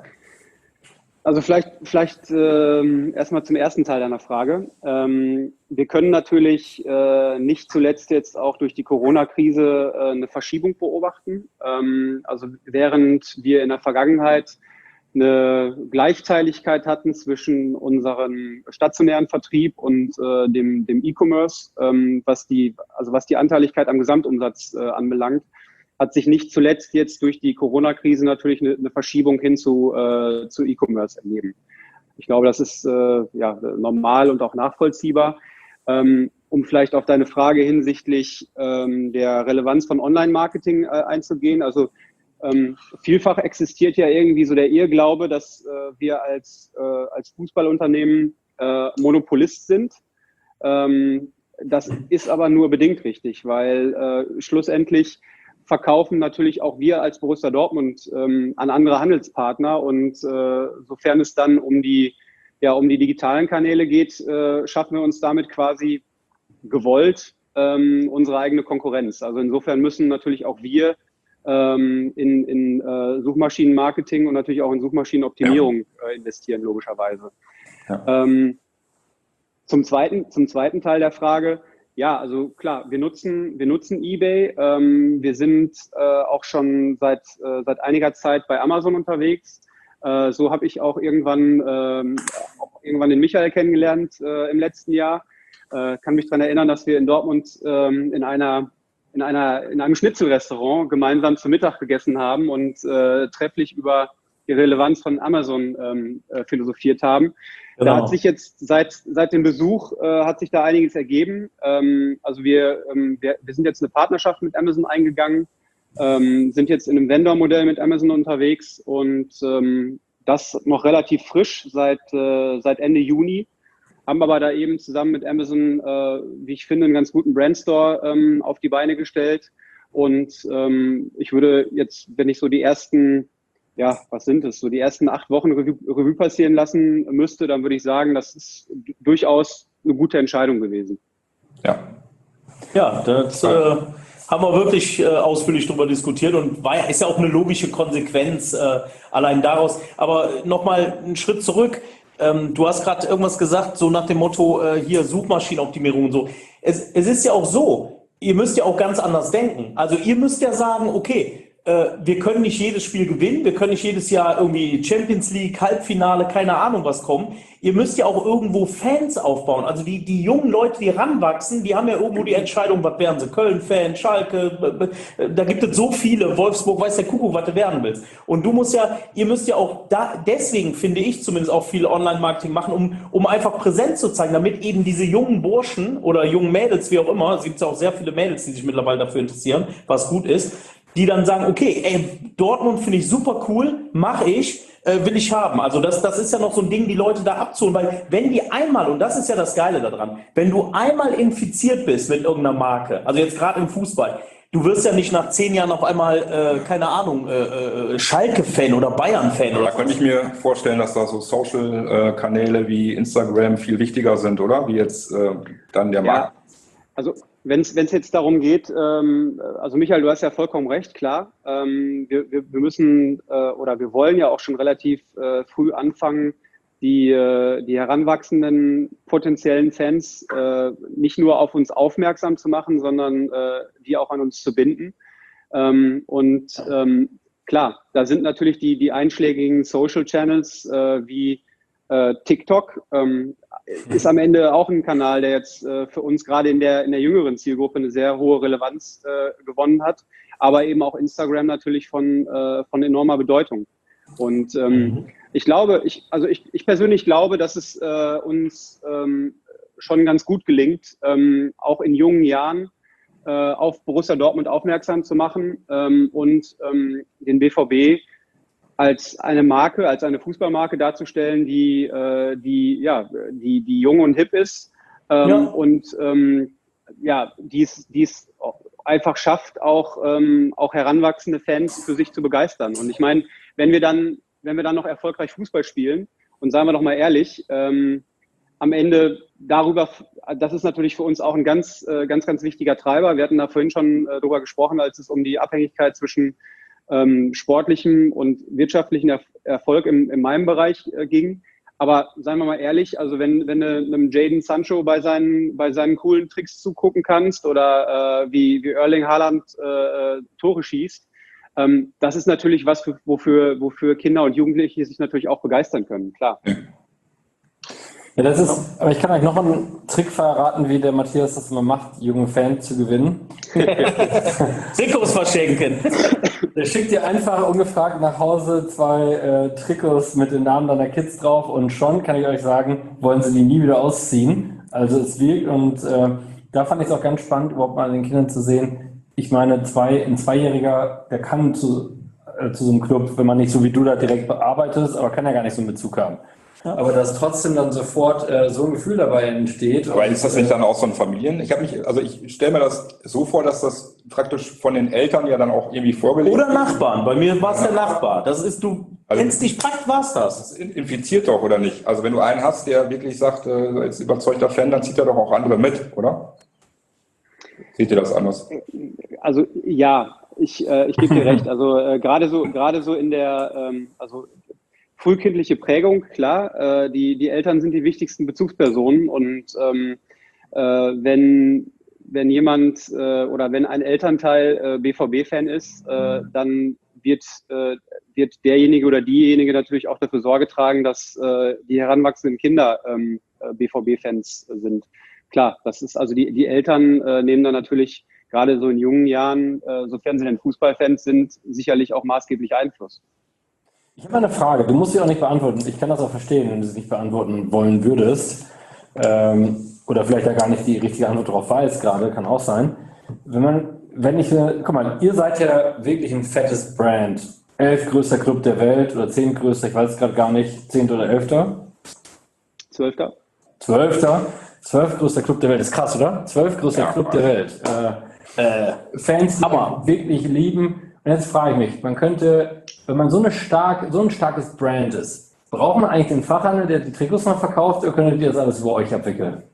Also vielleicht, vielleicht ähm, erstmal zum ersten Teil deiner Frage. Ähm, wir können natürlich äh, nicht zuletzt jetzt auch durch die Corona-Krise äh, eine Verschiebung beobachten. Ähm, also während wir in der Vergangenheit eine Gleichteiligkeit hatten zwischen unserem stationären Vertrieb und äh, dem, dem E-Commerce, ähm, was die, also was die Anteiligkeit am Gesamtumsatz äh, anbelangt, hat sich nicht zuletzt jetzt durch die Corona-Krise natürlich eine, eine Verschiebung hin zu, äh, zu E-Commerce ergeben. Ich glaube, das ist äh, ja, normal und auch nachvollziehbar. Ähm, um vielleicht auf deine Frage hinsichtlich ähm, der Relevanz von Online-Marketing äh, einzugehen. Also ähm, vielfach existiert ja irgendwie so der Irrglaube, dass äh, wir als, äh, als Fußballunternehmen äh, Monopolist sind. Ähm, das ist aber nur bedingt richtig, weil äh, schlussendlich verkaufen natürlich auch wir als Borussia Dortmund ähm, an andere Handelspartner und äh, sofern es dann um die, ja, um die digitalen Kanäle geht, äh, schaffen wir uns damit quasi gewollt ähm, unsere eigene Konkurrenz. Also insofern müssen natürlich auch wir ähm, in, in äh, Suchmaschinenmarketing und natürlich auch in Suchmaschinenoptimierung ja. äh, investieren, logischerweise. Ja. Ähm, zum zweiten, zum zweiten Teil der Frage. Ja, also klar, wir nutzen, wir nutzen eBay. Ähm, wir sind äh, auch schon seit, äh, seit einiger Zeit bei Amazon unterwegs. Äh, so habe ich auch irgendwann, ähm, auch irgendwann den Michael kennengelernt äh, im letzten Jahr. Äh, kann mich daran erinnern, dass wir in Dortmund ähm, in einer, in einer, in einem Schnitzelrestaurant gemeinsam zu Mittag gegessen haben und äh, trefflich über die Relevanz von Amazon ähm, äh, philosophiert haben. Genau. Da hat sich jetzt seit seit dem Besuch äh, hat sich da einiges ergeben. Ähm, also wir, ähm, wir wir sind jetzt eine Partnerschaft mit Amazon eingegangen, ähm, sind jetzt in einem Vendor-Modell mit Amazon unterwegs und ähm, das noch relativ frisch seit äh, seit Ende Juni. Haben aber da eben zusammen mit Amazon, äh, wie ich finde, einen ganz guten Brandstore ähm, auf die Beine gestellt. Und ähm, ich würde jetzt, wenn ich so die ersten ja, was sind es, so die ersten acht Wochen Revue, Revue passieren lassen müsste, dann würde ich sagen, das ist durchaus eine gute Entscheidung gewesen. Ja, ja das äh, haben wir wirklich äh, ausführlich darüber diskutiert und war, ist ja auch eine logische Konsequenz äh, allein daraus. Aber nochmal einen Schritt zurück. ähm, du hast gerade irgendwas gesagt, so nach dem Motto, äh, hier Suchmaschinenoptimierung und so. Es, es ist ja auch so, ihr müsst ja auch ganz anders denken. Also ihr müsst ja sagen, okay, äh, wir können nicht jedes Spiel gewinnen, wir können nicht jedes Jahr irgendwie Champions League, Halbfinale, keine Ahnung was kommen. Ihr müsst ja auch irgendwo Fans aufbauen. Also die, die jungen Leute, die ranwachsen, die haben ja irgendwo die Entscheidung, was werden sie? Köln-Fan, Schalke, da gibt es so viele, Wolfsburg, weiß der Kuckuck, was du werden willst. Und du musst ja, ihr müsst ja auch da, deswegen finde ich zumindest auch viel Online-Marketing machen, um, um einfach Präsenz zu zeigen, damit eben diese jungen Burschen oder jungen Mädels, wie auch immer, es gibt ja auch sehr viele Mädels, die sich mittlerweile dafür interessieren, was gut ist, die dann sagen, okay, ey, Dortmund finde ich super cool, mache ich, äh, will ich haben. Also das, das ist ja noch so ein Ding, die Leute da abzuholen, weil wenn die einmal, und das ist ja das Geile daran, wenn du einmal infiziert bist mit irgendeiner Marke, also jetzt gerade im Fußball, du wirst ja nicht nach zehn Jahren auf einmal, äh, keine Ahnung, äh, äh, Schalke-Fan oder Bayern-Fan. Da könnte ich mir vorstellen, dass da so Social-Kanäle wie Instagram viel wichtiger sind, oder? Wie jetzt äh, dann der Ja, Markt. also wenn es jetzt darum geht, ähm, also Michael, du hast ja vollkommen recht, klar. Ähm, wir, wir, wir müssen äh, oder wir wollen ja auch schon relativ äh, früh anfangen, die, äh, die heranwachsenden potenziellen Fans äh, nicht nur auf uns aufmerksam zu machen, sondern äh, die auch an uns zu binden. Ähm, und ähm, klar, da sind natürlich die, die einschlägigen Social Channels äh, wie äh, TikTok, ähm, ist am Ende auch ein Kanal, der jetzt äh, für uns gerade in der, in der jüngeren Zielgruppe eine sehr hohe Relevanz äh, gewonnen hat, aber eben auch Instagram natürlich von, äh, von enormer Bedeutung. Und ähm, mhm. ich glaube, ich, also ich, ich persönlich glaube, dass es äh, uns ähm, schon ganz gut gelingt, ähm, auch in jungen Jahren äh, auf Borussia Dortmund aufmerksam zu machen ähm, und ähm, den B V B als eine Marke, als eine Fußballmarke darzustellen, die, äh, die, ja, die, die jung und hip ist ähm, ja. und ähm, ja, die es einfach schafft, auch, ähm, auch heranwachsende Fans für sich zu begeistern. Und ich meine, wenn wir dann, wenn wir dann noch erfolgreich Fußball spielen, und seien wir doch mal ehrlich, ähm, am Ende darüber, das ist natürlich für uns auch ein ganz, äh, ganz, ganz wichtiger Treiber. Wir hatten da vorhin schon äh, drüber gesprochen, als es um die Abhängigkeit zwischen Ähm, sportlichem und wirtschaftlichen er Erfolg im, in meinem Bereich äh, ging. Aber seien wir mal ehrlich, also wenn, wenn du einem Jadon Sancho bei seinen, bei seinen coolen Tricks zugucken kannst oder äh, wie, wie Erling Haaland äh, Tore schießt, ähm, das ist natürlich was, für, wofür, wofür Kinder und Jugendliche sich natürlich auch begeistern können, klar. Ja, das ist, aber ich kann euch noch einen Trick verraten, wie der Matthias das immer macht, junge Fans zu gewinnen. Trikots verschenken. Der schickt dir einfach ungefragt nach Hause zwei äh, Trikots mit den Namen deiner Kids drauf und schon kann ich euch sagen, wollen sie die nie wieder ausziehen. Also es wirkt und äh, da fand ich es auch ganz spannend, überhaupt mal an den Kindern zu sehen. Ich meine, zwei, ein Zweijähriger, der kann zu, äh, zu so einem Club, wenn man nicht so wie du da direkt bearbeitest, aber kann ja gar nicht so einen Bezug haben. Ja. Aber dass trotzdem dann sofort äh, so ein Gefühl dabei entsteht. Aber ist das nicht dann auch so ein Familien? Ich habe mich, also ich stelle mir das so vor, dass das praktisch von den Eltern ja dann auch irgendwie vorgelegt wird. Oder Nachbarn. Bei mir war es der Nachbar. Das ist, du also, kennst dich praktisch, war's das. Das infiziert doch, oder nicht? Also wenn du einen hast, der wirklich sagt, äh, als überzeugter Fan, dann zieht er doch auch andere mit, oder? Seht ihr das anders? Also ja, ich, äh, ich gebe dir recht. Also äh, gerade so, gerade so in der, ähm, also frühkindliche Prägung, klar, äh, die, die Eltern sind die wichtigsten Bezugspersonen und ähm, äh, wenn, wenn jemand äh, oder wenn ein Elternteil äh, B V B-Fan ist, äh, dann wird, äh, wird derjenige oder diejenige natürlich auch dafür Sorge tragen, dass äh, die heranwachsenden Kinder ähm, B V B-Fans sind. Klar, das ist also die, die Eltern äh, nehmen dann natürlich gerade so in jungen Jahren, äh, sofern sie denn Fußballfans sind, sicherlich auch maßgeblich Einfluss. Ich habe eine Frage, du musst sie auch nicht beantworten. Ich kann das auch verstehen, wenn du sie nicht beantworten wollen würdest. Ähm, oder vielleicht ja gar nicht die richtige Antwort darauf weiß gerade, kann auch sein. Wenn man, wenn ich, guck mal, ihr seid ja wirklich ein fettes Brand. Elf größter Club der Welt oder zehn größter, ich weiß es gerade gar nicht, zehnter oder elfter? Zwölfter. Zwölfter. Zwölf größter Club der Welt. Das ist krass, oder? Zwölf größter ja, Club der Welt. Äh, äh, Fans, die man wirklich lieben. Und jetzt frage ich mich, man könnte, wenn man so, eine stark, so ein starkes Brand ist, braucht man eigentlich den Fachhandel, der die Trikots noch verkauft, oder könntet ihr das alles über euch abwickeln?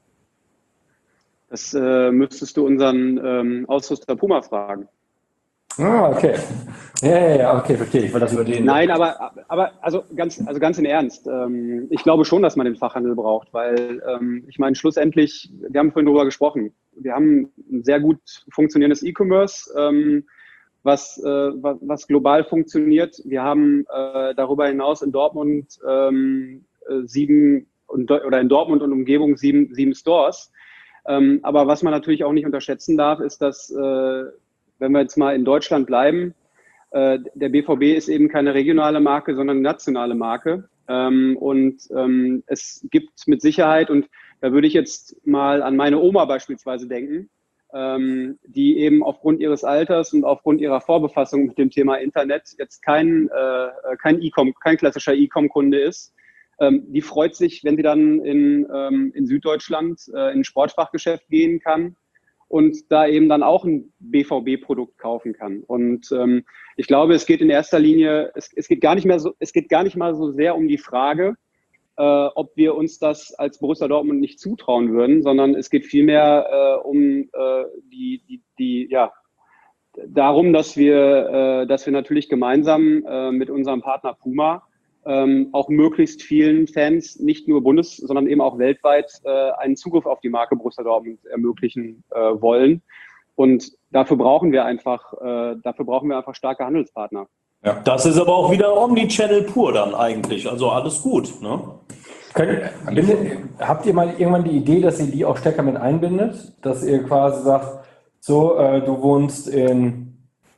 Das äh, müsstest du unseren ähm, Ausrüster Puma fragen. Ah, okay. Ja, ja, ja, okay, verstehe. Ich will das über den. Nein, aber, aber also ganz, also ganz im Ernst. Ähm, ich glaube schon, dass man den Fachhandel braucht, weil ähm, ich meine, schlussendlich, wir haben vorhin darüber gesprochen, wir haben ein sehr gut funktionierendes E-Commerce, ähm, was, äh, was, was global funktioniert. Wir haben äh, darüber hinaus in Dortmund ähm, äh, sieben und, oder in Dortmund und Umgebung sieben, sieben Stores. Ähm, aber was man natürlich auch nicht unterschätzen darf, ist, dass, äh, wenn wir jetzt mal in Deutschland bleiben, äh, der B V B ist eben keine regionale Marke, sondern eine nationale Marke. Ähm, und ähm, es gibt mit Sicherheit, und da würde ich jetzt mal an meine Oma beispielsweise denken, ähm, die eben aufgrund ihres Alters und aufgrund ihrer Vorbefassung mit dem Thema Internet jetzt kein, äh, kein E-Com, kein klassischer E-Com-Kunde ist. Ähm, die freut sich, wenn sie dann in, ähm, in Süddeutschland äh, in ein Sportfachgeschäft gehen kann und da eben dann auch ein B V B-Produkt kaufen kann. Und ähm, ich glaube, es geht in erster Linie, es, es geht gar nicht mehr so, es geht gar nicht mal so sehr um die Frage, äh, ob wir uns das als Borussia Dortmund nicht zutrauen würden, sondern es geht vielmehr äh, um äh, die, die, die, ja, darum, dass wir, äh, dass wir natürlich gemeinsam äh, mit unserem Partner Puma ähm, auch möglichst vielen Fans, nicht nur bundes-, sondern eben auch weltweit, äh, einen Zugriff auf die Marke Borussia Dortmund ermöglichen äh, wollen. Und dafür brauchen wir einfach, äh, dafür brauchen wir einfach starke Handelspartner. Ja. Das ist aber auch wieder Omnichannel pur dann eigentlich. Also alles gut, ne? Könnt, bindet, habt ihr mal irgendwann die Idee, dass ihr die auch stärker mit einbindet? Dass ihr quasi sagt, so, äh, du wohnst in,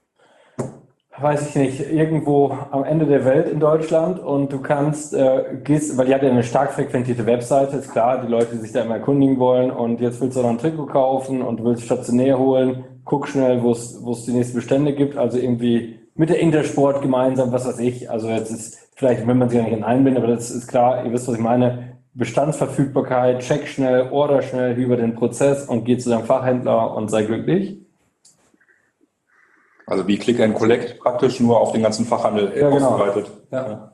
weiß ich nicht, irgendwo am Ende der Welt in Deutschland und du kannst, äh, gehst, weil ihr habt ja eine stark frequentierte Webseite, ist klar, die Leute, die sich da immer erkundigen wollen, und jetzt willst du noch ein Trikot kaufen und du willst stationär holen, guck schnell, wo es wo es die nächsten Bestände gibt, also irgendwie mit der Intersport gemeinsam, was weiß ich, also jetzt ist, vielleicht will man sich ja nicht in einbinden, aber das ist klar, ihr wisst, was ich meine, Bestandsverfügbarkeit, check schnell, order schnell über den Prozess und geh zu deinem Fachhändler und sei glücklich. Also wie Click and Collect praktisch nur auf den ganzen Fachhandel Ja, genau. ausgeweitet. Ja.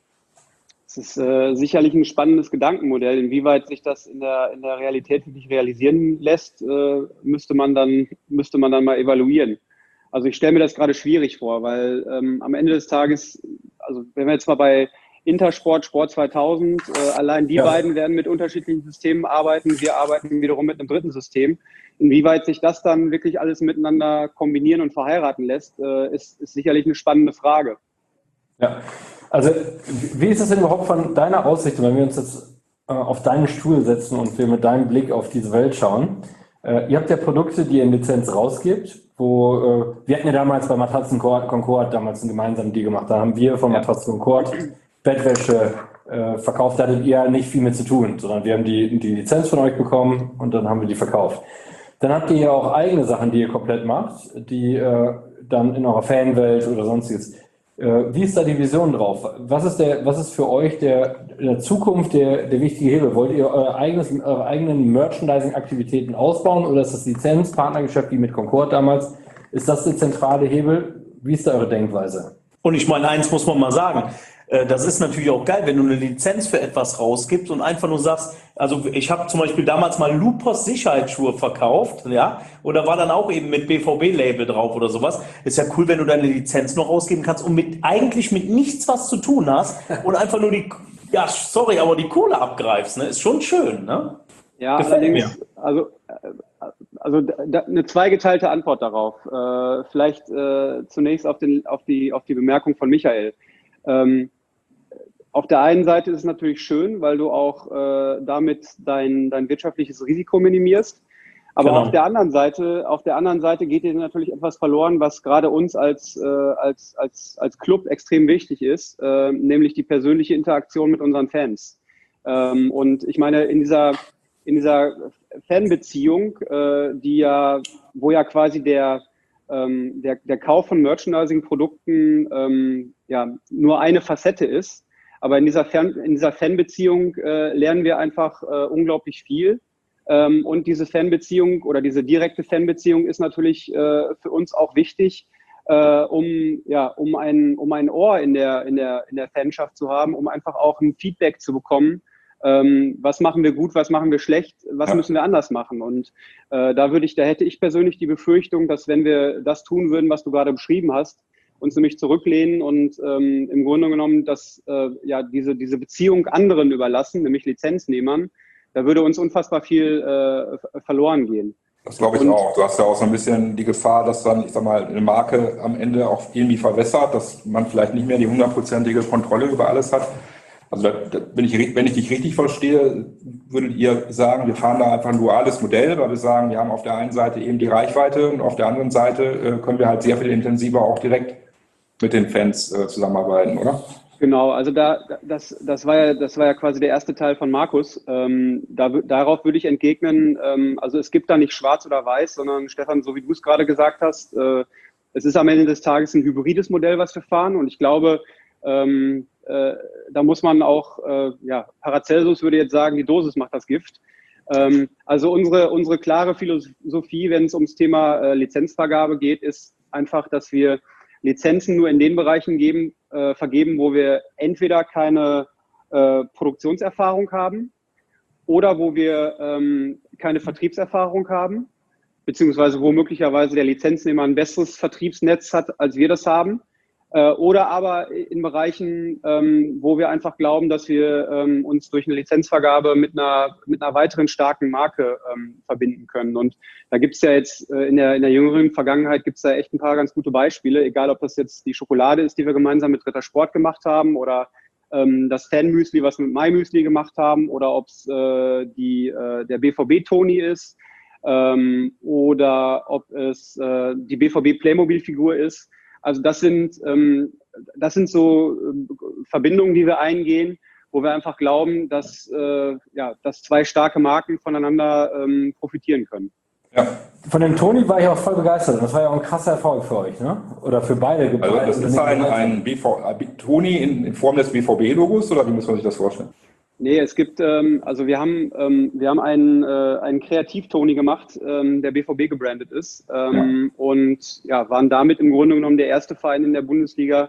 Es ist äh, sicherlich ein spannendes Gedankenmodell. Inwieweit sich das in der, in der Realität wirklich realisieren lässt, äh, müsste man dann, müsste man dann mal evaluieren. Also ich stelle mir das gerade schwierig vor, weil ähm, am Ende des Tages, also wenn wir jetzt mal bei Intersport, Sport zweitausend, äh, allein die Ja. beiden werden mit unterschiedlichen Systemen arbeiten. Wir arbeiten wiederum mit einem dritten System. Inwieweit sich das dann wirklich alles miteinander kombinieren und verheiraten lässt, äh, ist, ist sicherlich eine spannende Frage. Ja, also wie ist es denn überhaupt von deiner Aussicht, wenn wir uns jetzt äh, auf deinen Stuhl setzen und wir mit deinem Blick auf diese Welt schauen? Äh, ihr habt ja Produkte, die ihr in Lizenz rausgibt, wo äh, wir hatten ja damals bei Matratzen Concord damals einen gemeinsamen Deal gemacht. Da haben wir von Matratzen Concord Bettwäsche äh, verkauft, da hattet ihr nicht viel mit zu tun, sondern wir haben die, die Lizenz von euch bekommen und dann haben wir die verkauft. Dann habt ihr ja auch eigene Sachen, die ihr komplett macht, die äh, dann in eurer Fanwelt oder sonstiges. Äh, wie ist da die Vision drauf? Was ist der, was ist für euch der, in der Zukunft der, der wichtige Hebel? Wollt ihr euer eigenes, eure eigenen Merchandising-Aktivitäten ausbauen oder ist das Lizenz-Partnergeschäft wie mit Concord damals? Ist das der zentrale Hebel? Wie ist da eure Denkweise? Und ich meine, eins muss man mal sagen, das ist natürlich auch geil, wenn du eine Lizenz für etwas rausgibst und einfach nur sagst, also ich habe zum Beispiel damals mal Lupos Sicherheitsschuhe verkauft, ja, oder war dann auch eben mit B V B-Label drauf oder sowas. Ist ja cool, wenn du deine Lizenz noch rausgeben kannst und mit eigentlich mit nichts was zu tun hast und einfach nur die, ja, sorry, aber die Kohle abgreifst, ne? Ist schon schön, ne? Ja, Gefällt allerdings, mir. also, also da, eine zweigeteilte Antwort darauf. Äh, vielleicht äh, zunächst auf, den, auf, die, auf die Bemerkung von Michael. Ähm, Auf der einen Seite ist es natürlich schön, weil du auch äh, damit dein, dein wirtschaftliches Risiko minimierst. Aber Genau. auf der anderen Seite, auf der anderen Seite geht dir natürlich etwas verloren, was gerade uns als, äh, als, als, als Club extrem wichtig ist, äh, nämlich die persönliche Interaktion mit unseren Fans. Ähm, und ich meine, in dieser, in dieser Fanbeziehung, äh, die ja, wo ja quasi der, ähm, der, der Kauf von Merchandising-Produkten ähm, ja, nur eine Facette ist. Aber in dieser, Fan, in dieser Fanbeziehung äh, lernen wir einfach äh, unglaublich viel. Ähm, und diese Fanbeziehung oder diese direkte Fanbeziehung ist natürlich äh, für uns auch wichtig, äh, um, ja, um, ein, um ein Ohr in der, in, der, in der Fanschaft zu haben, um einfach auch ein Feedback zu bekommen, ähm, was machen wir gut, was machen wir schlecht, was ja. müssen wir anders machen. Und äh, da würde ich, da hätte ich persönlich die Befürchtung, dass wenn wir das tun würden, was du gerade beschrieben hast, uns nämlich zurücklehnen und ähm, im Grunde genommen das, äh, ja, diese, diese Beziehung anderen überlassen, nämlich Lizenznehmern, da würde uns unfassbar viel äh, verloren gehen. Das glaube ich und, auch. Du hast ja auch so ein bisschen die Gefahr, dass dann, ich sag mal, eine Marke am Ende auch irgendwie verwässert, dass man vielleicht nicht mehr die hundertprozentige Kontrolle über alles hat. Also da, da, wenn, ich, wenn ich dich richtig verstehe, würdet ihr sagen, wir fahren da einfach ein duales Modell, weil wir sagen, wir haben auf der einen Seite eben die Reichweite und auf der anderen Seite äh, können wir halt sehr viel intensiver auch direkt mit den Fans äh, zusammenarbeiten, oder? Genau, also da das, das war ja das war ja quasi der erste Teil von Markus. Ähm, da, darauf würde ich entgegnen, ähm, also es gibt da nicht schwarz oder weiß, sondern Stefan, so wie du es gerade gesagt hast, äh, es ist am Ende des Tages ein hybrides Modell, was wir fahren. Und ich glaube, ähm, äh, da muss man auch, äh, ja, Paracelsus würde jetzt sagen, die Dosis macht das Gift. Ähm, also unsere, unsere klare Philosophie, wenn es ums Thema äh, Lizenzvergabe geht, ist einfach, dass wir Lizenzen nur in den Bereichen geben, äh, vergeben, wo wir entweder keine äh, Produktionserfahrung haben oder wo wir ähm, keine Vertriebserfahrung haben, beziehungsweise wo möglicherweise der Lizenznehmer ein besseres Vertriebsnetz hat, als wir das haben. Äh, oder aber in Bereichen, ähm, wo wir einfach glauben, dass wir ähm, uns durch eine Lizenzvergabe mit einer, mit einer weiteren starken Marke ähm, verbinden können. Und da gibt es ja jetzt äh, in der, in der jüngeren Vergangenheit gibt es da echt ein paar ganz gute Beispiele, egal ob das jetzt die Schokolade ist, die wir gemeinsam mit Ritter Sport gemacht haben, oder ähm, das Fan-Müsli, was wir mit MyMüsli gemacht haben, oder ob es äh, die äh, der B V B-Toni ist, ähm, oder ob es äh, die B V B-Playmobil-Figur ist. Also das sind, ähm, das sind so äh, Verbindungen, die wir eingehen, wo wir einfach glauben, dass, äh, ja, dass zwei starke Marken voneinander ähm, profitieren können. Ja. Von dem Toni war ich auch voll begeistert. Das war ja auch ein krasser Erfolg für euch, ne? Oder für beide. Also das ist ein, ein B V, Toni in, in Form des B V B-Logos, oder wie muss man sich das vorstellen? Nee, es gibt, ähm, also wir haben, ähm, wir haben einen, äh, einen Kreativ-Toni gemacht, ähm, der B V B gebrandet ist, ähm, ja. und ja, waren damit im Grunde genommen der erste Verein in der Bundesliga,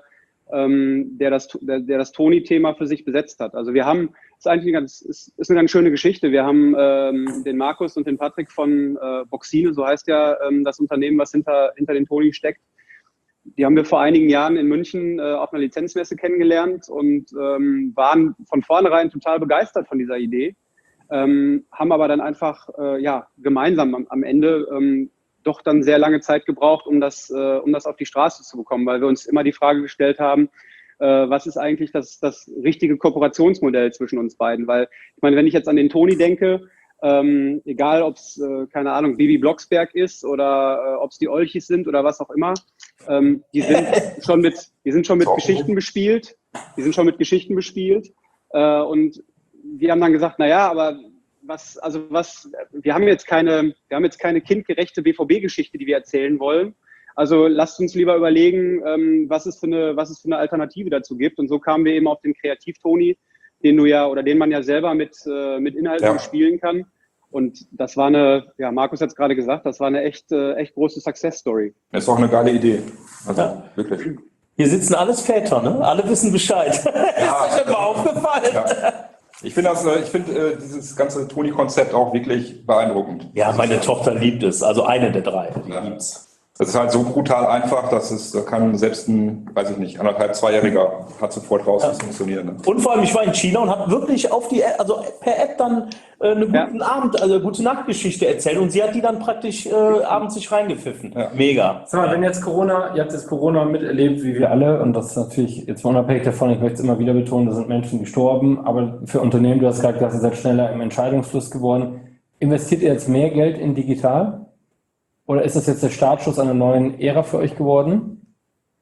ähm, der das, der, der das Toni-Thema für sich besetzt hat. Also wir haben, ist eigentlich eine ganz, ist, ist eine ganz schöne Geschichte. Wir haben ähm, den Markus und den Patrick von äh, Boxine, so heißt ja ähm, das Unternehmen, was hinter, hinter den Toni steckt. Die haben wir vor einigen Jahren in München äh, auf einer Lizenzmesse kennengelernt und ähm, waren von vornherein total begeistert von dieser Idee, ähm, haben aber dann einfach äh, ja, gemeinsam am, am Ende ähm, doch dann sehr lange Zeit gebraucht, um das, äh, um das auf die Straße zu bekommen, weil wir uns immer die Frage gestellt haben, äh, was ist eigentlich das, das richtige Kooperationsmodell zwischen uns beiden? Weil ich meine, wenn ich jetzt an den Toni denke, Ähm, egal, ob es, äh, keine Ahnung, Bibi Blocksberg ist oder äh, ob es die Olchis sind oder was auch immer, ähm, die sind schon mit, die sind schon mit Geschichten bespielt, die sind schon mit Geschichten bespielt äh, und wir haben dann gesagt, na ja, aber was, also was, wir haben jetzt keine, wir haben jetzt keine kindgerechte B V B-Geschichte, die wir erzählen wollen. Also lasst uns lieber überlegen, ähm, was es für eine, was es für eine Alternative dazu gibt. Und so kamen wir eben auf den Kreativ-Toni, den du ja oder den man ja selber mit, äh, mit Inhalten ja. spielen kann. Und das war eine, ja, Markus hat es gerade gesagt, das war eine echt, äh, echt große Success-Story. Das ist auch eine geile Idee. Also ja. wirklich. Hier sitzen alles Väter, ne? Alle wissen Bescheid. Ja, ist euch immer aufgefallen? Ja. Ich finde das, ich finde äh, dieses ganze Toni-Konzept auch wirklich beeindruckend. Ja, meine Tochter liebt es. Also eine der drei. Die ja. liebt's. Das ist halt so brutal einfach, dass es, da kann selbst ein, weiß ich nicht, anderthalb, zweijähriger hat sofort raus, wie es funktioniert. Ne? Und vor allem, ich war in China und habe wirklich auf die, also per App dann äh, eine guten ja. Abend, also eine gute Nachtgeschichte erzählt und sie hat die dann praktisch äh, abends sich reingepfiffen. Ja. Mega. Sag mal, wenn jetzt Corona, ihr habt jetzt Corona miterlebt, wie wir alle, und das ist natürlich jetzt unabhängig davon, ich möchte es immer wieder betonen, da sind Menschen gestorben, aber für Unternehmen, du hast gerade gesagt, ihr seid schneller im Entscheidungsfluss geworden. Investiert ihr jetzt mehr Geld in digital? Oder ist das jetzt der Startschuss einer neuen Ära für euch geworden?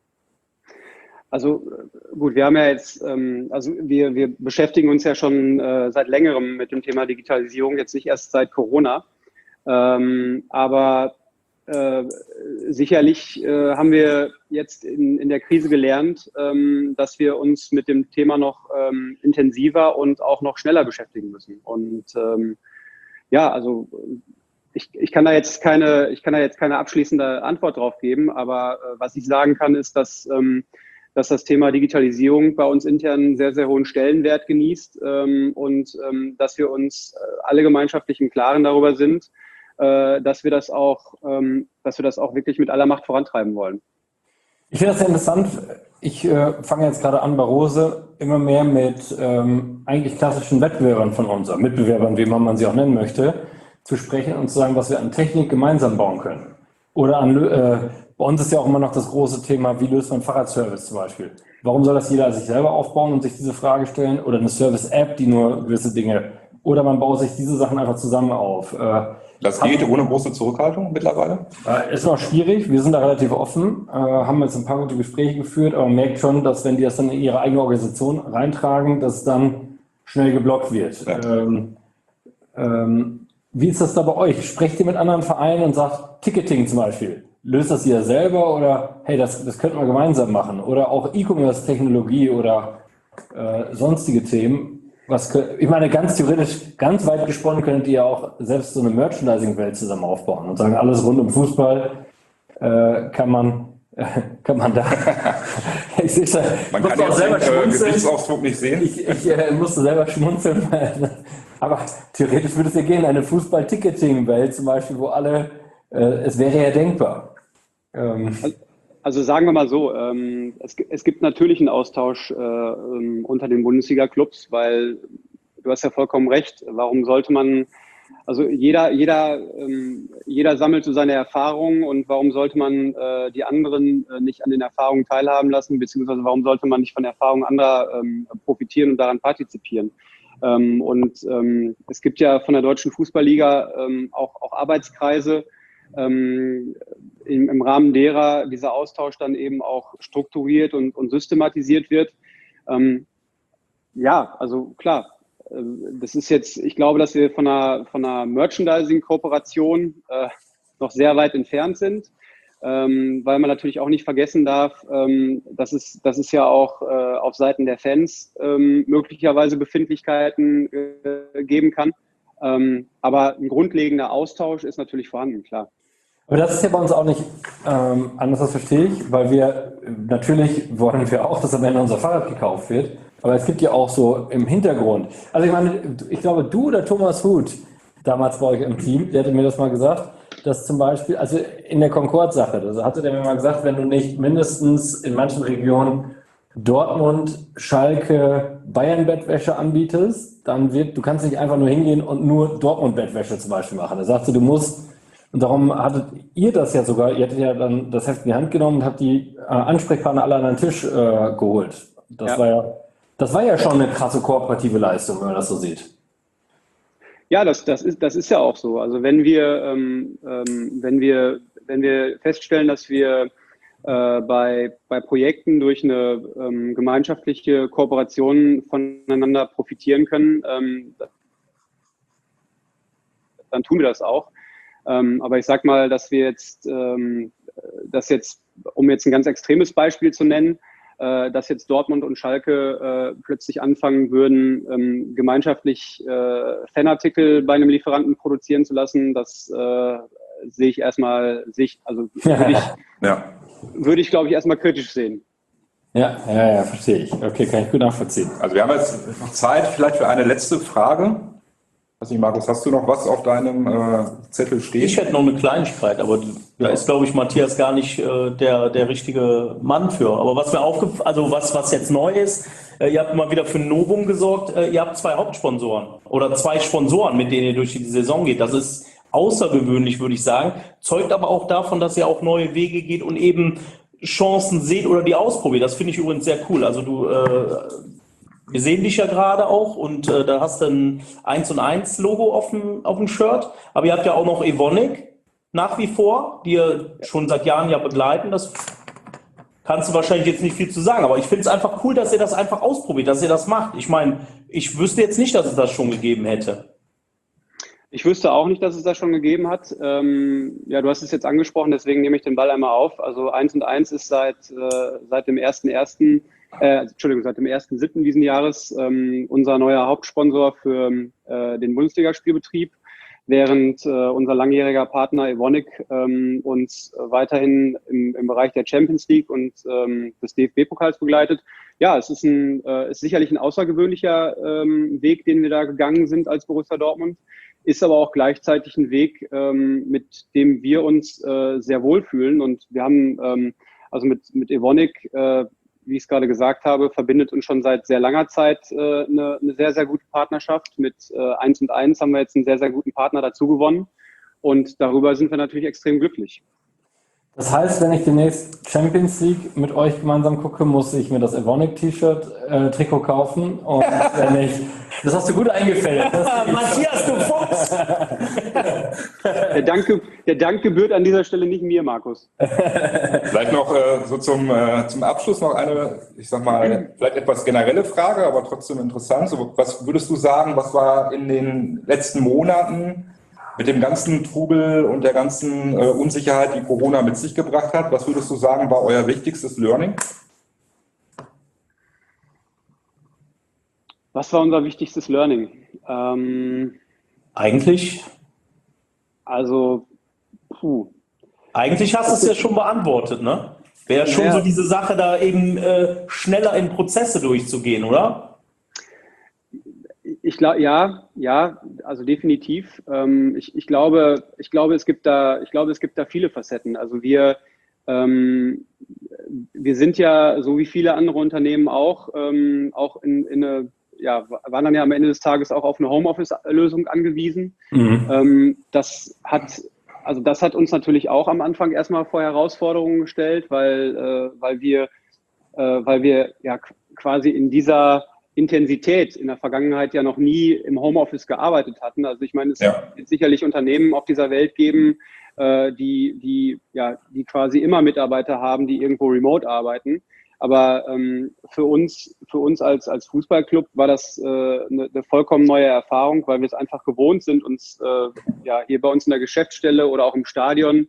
Also gut, wir haben ja jetzt, ähm, also wir, wir beschäftigen uns ja schon äh, seit längerem mit dem Thema Digitalisierung, jetzt nicht erst seit Corona. Ähm, aber äh, sicherlich äh, haben wir jetzt in, in der Krise gelernt, ähm, dass wir uns mit dem Thema noch ähm, intensiver und auch noch schneller beschäftigen müssen. Und ähm, ja, also Ich, ich kann da jetzt keine, ich kann da jetzt keine abschließende Antwort drauf geben, aber äh, was ich sagen kann, ist, dass, ähm, dass das Thema Digitalisierung bei uns intern einen sehr, sehr hohen Stellenwert genießt ähm, und ähm, dass wir uns alle gemeinschaftlich im Klaren darüber sind, äh, dass wir das auch, ähm, dass wir das auch wirklich mit aller Macht vorantreiben wollen. Ich finde das sehr interessant. Ich äh, fange jetzt gerade an, bei Rose immer mehr mit ähm, eigentlich klassischen Wettbewerbern von uns, Mitbewerbern, wie man sie auch nennen möchte, zu sprechen und zu sagen, was wir an Technik gemeinsam bauen können. Oder an, äh, bei uns ist ja auch immer noch das große Thema, wie löst man Fahrradservice zum Beispiel? Warum soll das jeder sich selber aufbauen und sich diese Frage stellen? Oder eine Service-App, die nur gewisse Dinge, oder man baut sich diese Sachen einfach zusammen auf. Äh, Das geht ohne große Zurückhaltung mittlerweile? Äh, ist noch schwierig, wir sind da relativ offen, äh, haben jetzt ein paar gute Gespräche geführt, aber man merkt schon, dass wenn die das dann in ihre eigene Organisation reintragen, dass es dann schnell geblockt wird. Ja. Ähm, ähm, wie ist das da bei euch? Sprecht ihr mit anderen Vereinen und sagt, Ticketing zum Beispiel, löst das ihr selber oder hey, das, das könnten wir gemeinsam machen? Oder auch E-Commerce-Technologie oder äh, sonstige Themen. Was, ich meine, ganz theoretisch, ganz weit gesponnen könntet ihr auch selbst so eine Merchandising-Welt zusammen aufbauen und sagen, alles rund um Fußball äh, kann man äh, kann man da. ich sehe da, man kann jetzt den äh, Gesichtsausdruck nicht sehen. Ich, ich äh, musste selber schmunzeln. Aber theoretisch würde es ja gehen, eine Fußball-Ticketing-Welt zum Beispiel, wo alle, äh, es wäre ja denkbar. Ähm, Also sagen wir mal so, ähm, es, es gibt natürlich einen Austausch äh, ähm, unter den Bundesliga-Clubs, weil du hast ja vollkommen recht. Warum sollte man, also jeder, jeder, ähm, jeder sammelt so seine Erfahrungen und warum sollte man äh, die anderen äh, nicht an den Erfahrungen teilhaben lassen, beziehungsweise warum sollte man nicht von der Erfahrung anderer ähm, profitieren und daran partizipieren? Ähm, und ähm, es gibt ja von der Deutschen Fußballliga ähm, auch, auch Arbeitskreise, Ähm, im, im Rahmen derer dieser Austausch dann eben auch strukturiert und, und systematisiert wird. Ähm, ja, also klar, äh, das ist jetzt, ich glaube, dass wir von einer, von einer Merchandising-Kooperation äh, noch sehr weit entfernt sind, ähm, weil man natürlich auch nicht vergessen darf, ähm, dass, es, dass es ja auch äh, auf Seiten der Fans ähm, möglicherweise Befindlichkeiten äh, geben kann. Ähm, aber ein grundlegender Austausch ist natürlich vorhanden, klar. Aber das ist ja bei uns auch nicht ähm, anders, das verstehe ich, weil wir, natürlich wollen wir auch, dass am Ende unser Fahrrad gekauft wird, aber es gibt ja auch so im Hintergrund, also ich meine, ich glaube, du oder Thomas Huth, damals bei euch im Team, der hatte mir das mal gesagt, dass zum Beispiel, also in der Concorde-Sache, da hatte der mir mal gesagt, wenn du nicht mindestens in manchen Regionen Dortmund, Schalke, Bayern-Bettwäsche anbietest, dann wird, du kannst nicht einfach nur hingehen und nur Dortmund-Bettwäsche zum Beispiel machen. Da sagst du, du musst, und darum hattet ihr das ja sogar, ihr hattet ja dann das Heft in die Hand genommen und habt die äh, Ansprechpartner alle an den Tisch äh, geholt. Das Ja. war ja, das war ja schon eine krasse kooperative Leistung, wenn man das so sieht. Ja, das, das, ist, das ist ja auch so. Also wenn wir, ähm, ähm, wenn wir, wenn wir feststellen, dass wir äh, bei, bei Projekten durch eine ähm, gemeinschaftliche Kooperation voneinander profitieren können, ähm, dann tun wir das auch. Ähm, aber ich sag mal, dass wir jetzt, ähm, dass jetzt, um jetzt ein ganz extremes Beispiel zu nennen, äh, dass jetzt Dortmund und Schalke äh, plötzlich anfangen würden, ähm, gemeinschaftlich äh, Fanartikel bei einem Lieferanten produzieren zu lassen, das äh, sehe ich erstmal, sehe ich, also würde ich, Ja. würde ich, glaube ich, erstmal kritisch sehen. Ja, ja, ja, verstehe ich. Okay, kann ich gut nachvollziehen. Also wir haben jetzt noch Zeit vielleicht für eine letzte Frage. Weiß nicht, Markus, hast du noch was auf deinem äh, Zettel stehen? Ich hätte noch eine Kleinigkeit, aber da ist, glaube ich, Matthias gar nicht äh, der, der richtige Mann für. Aber was mir aufgefallen, also was, was jetzt neu ist, äh, ihr habt mal wieder für ein Novum gesorgt, äh, ihr habt zwei Hauptsponsoren oder zwei Sponsoren, mit denen ihr durch die Saison geht. Das ist außergewöhnlich, würde ich sagen, zeugt aber auch davon, dass ihr auch neue Wege geht und eben Chancen seht oder die ausprobiert. Das finde ich übrigens sehr cool. Also du, äh, wir sehen dich ja gerade auch und äh, da hast du ein eins und eins Logo auf dem, auf dem Shirt, aber ihr habt ja auch noch Evonik nach wie vor, die ihr schon seit Jahren ja begleiten. Das kannst du wahrscheinlich jetzt nicht viel zu sagen, aber ich finde es einfach cool, dass ihr das einfach ausprobiert, dass ihr das macht. Ich meine, ich wüsste jetzt nicht, dass es das schon gegeben hätte. Ich wüsste auch nicht, dass es das schon gegeben hat. Ähm, ja, du hast es jetzt angesprochen, deswegen nehme ich den Ball einmal auf. Also eins und eins ist seit, äh, seit dem ersten ersten Äh, Entschuldigung, seit dem ersten siebten diesen Jahres ähm, unser neuer Hauptsponsor für äh, den Bundesligaspielbetrieb. während äh, unser langjähriger Partner Evonik ähm, uns weiterhin im, im Bereich der Champions League und ähm, des D F B-Pokals begleitet. Ja, es ist, ein, äh, ist sicherlich ein außergewöhnlicher ähm, Weg, den wir da gegangen sind als Borussia Dortmund, ist aber auch gleichzeitig ein Weg, ähm, mit dem wir uns äh, sehr wohlfühlen. Und wir haben ähm, also mit, mit Evonik, äh, wie ich es gerade gesagt habe, verbindet uns schon seit sehr langer Zeit äh, eine, eine sehr, sehr gute Partnerschaft. Mit äh, eins und eins haben wir jetzt einen sehr, sehr guten Partner dazu gewonnen. Und darüber sind wir natürlich extrem glücklich. Das heißt, wenn ich demnächst Champions League mit euch gemeinsam gucke, muss ich mir das Evonik-T-Shirt, äh, Trikot kaufen. Und wenn ich, das hast du gut eingefällt. Matthias, du Fuchs! Der Dank, der Dank gebührt an dieser Stelle nicht mir, Markus. Vielleicht noch äh, so zum, äh, zum Abschluss noch eine, ich sag mal, vielleicht etwas generelle Frage, aber trotzdem interessant. So, was würdest du sagen, was war in den letzten Monaten mit dem ganzen Trubel und der ganzen äh, Unsicherheit, die Corona mit sich gebracht hat, was würdest du sagen, war euer wichtigstes Learning? Was war unser wichtigstes Learning? Ähm, Eigentlich, also, puh. eigentlich hast du es ja schon beantwortet, ne? Wäre schon Ja. so diese Sache, da eben äh, schneller in Prozesse durchzugehen, oder? Ich glaube, ja, ja, also definitiv. Ähm, ich, ich glaube, ich glaube, es gibt da, ich glaube, es gibt da viele Facetten. Also wir, ähm, wir sind ja, so wie viele andere Unternehmen auch, ähm, auch in, in eine, ja, waren dann ja am Ende des Tages auch auf eine Homeoffice-Lösung angewiesen. Mhm. Ähm, das hat, also das hat uns natürlich auch am Anfang erstmal vor Herausforderungen gestellt, weil, äh, weil wir, äh, weil wir ja quasi in dieser Intensität in der Vergangenheit ja noch nie im Homeoffice gearbeitet hatten. Also ich meine, es Ja. wird sicherlich Unternehmen auf dieser Welt geben, äh, die, die, ja, die quasi immer Mitarbeiter haben, die irgendwo remote arbeiten. Aber ähm, für uns, für uns als, als Fußballclub war das äh, eine, eine vollkommen neue Erfahrung, weil wir es einfach gewohnt sind, uns äh, ja, hier bei uns in der Geschäftsstelle oder auch im Stadion